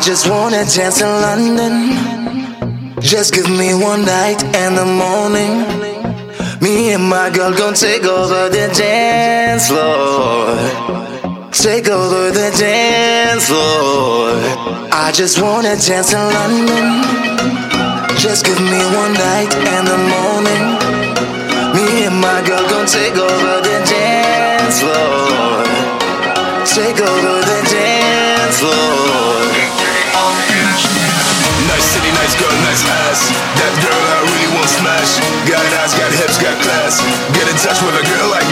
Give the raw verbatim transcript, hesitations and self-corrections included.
just wanna dance in London. Just give me one night and the morning. Me and my girl gon' take over the dance floor. Take over the dance floor. I just wanna dance in London. Just give me one night and the morning. Me and my girl gon' take over the dance floor. Take over the dance floor. Nice city, nice girl, nice ass. That girl I really want smash. Got ass, got hips, got class. Get in touch with a girl like